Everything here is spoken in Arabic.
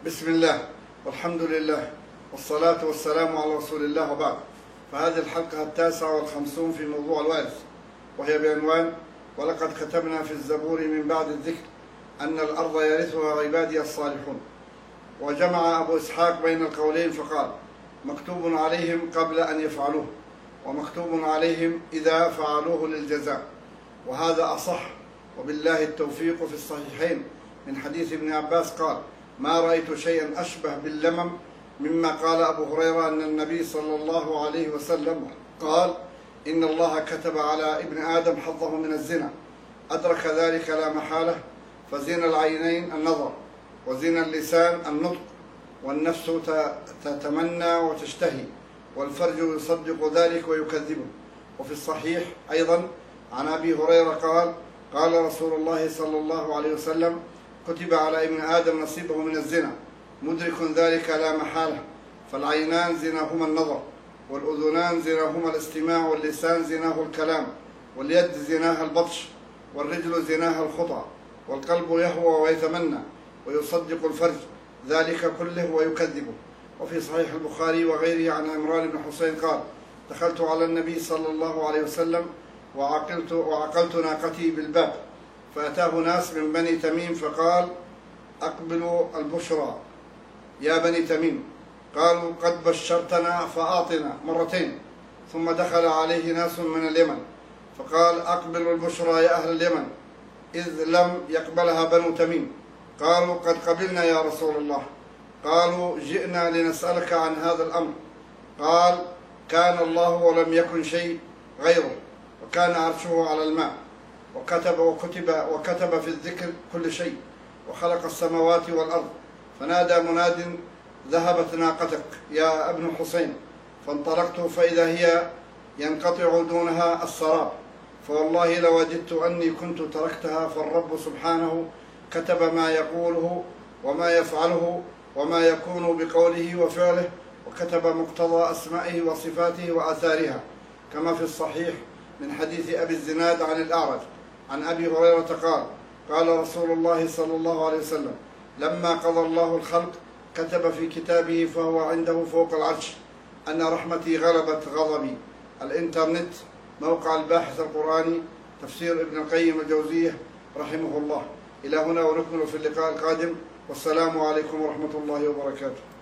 بسم الله والحمد لله والصلاة والسلام على رسول الله وبعد. فهذه الحلقة 59 في موضوع الوارث، وهي بعنوان: ولقد كتبنا في الزبور من بعد الذكر أن الأرض يرثها عبادي الصالحون. وجمع أبو إسحاق بين القولين فقال: مكتوب عليهم قبل أن يفعلوه، ومكتوب عليهم إذا فعلوه للجزاء، وهذا أصح، وبالله التوفيق. في الصحيحين من حديث ابن عباس قال: ما رأيت شيئا أشبه باللمم مما قال أبو هريرة أن النبي صلى الله عليه وسلم قال: إن الله كتب على ابن آدم حظه من الزنا، أدرك ذلك لا محالة، فزنا العينين النظر، وزنا اللسان النطق، والنفس تتمنى وتشتهي، والفرج يصدق ذلك ويكذبه. وفي الصحيح أيضا عن أبي هريرة قال: قال رسول الله صلى الله عليه وسلم: كتب على ابن آدم نصيبه من الزنا، مدرك ذلك لا محالة، فالعينان زناهما النظر، والأذنان زناهما الاستماع، واللسان زناه الكلام، واليد زناها البطش، والرجل زناها الخطى، والقلب يهوى ويتمنى ويصدق الفرج ذلك كله ويكذبه. وفي صحيح البخاري وغيره عن عمران بن حسين قال: دخلت على النبي صلى الله عليه وسلم وعقلت ناقتي بالباب، فأتاه ناس من بني تميم فقال: أقبلوا البشرى يا بني تميم. قالوا: قد بشرتنا فأعطنا مرتين. ثم دخل عليه ناس من اليمن فقال: أقبلوا البشرى يا أهل اليمن، إذ لم يقبلها بنو تميم. قالوا: قد قبلنا يا رسول الله. قالوا: جئنا لنسألك عن هذا الأمر. قال: كان الله ولم يكن شيء غيره، وكان عرشه على الماء، وكتب في الذكر كل شيء، وخلق السماوات والأرض. فنادى مناد: ذهبت ناقتك يا ابن حسين. فانطلقت فإذا هي ينقطع دونها السراب، فوالله لوددت أني كنت تركتها، فالرب سبحانه كتب ما يقوله وما يفعله وما يكون بقوله وفعله، وكتب مقتضى أسمائه وصفاته وآثارها، كما في الصحيح من حديث أبي الزناد عن الأعرج عن أبي هريرة قال: قال رسول الله صلى الله عليه وسلم: لما قضى الله الخلق كتب في كتابه فهو عنده فوق العرش أن رحمتي غلبت غضبي. الإنترنت، موقع الباحث القرآني، تفسير ابن القيم الجوزية رحمه الله. إلى هنا ونكمل في اللقاء القادم، والسلام عليكم ورحمة الله وبركاته.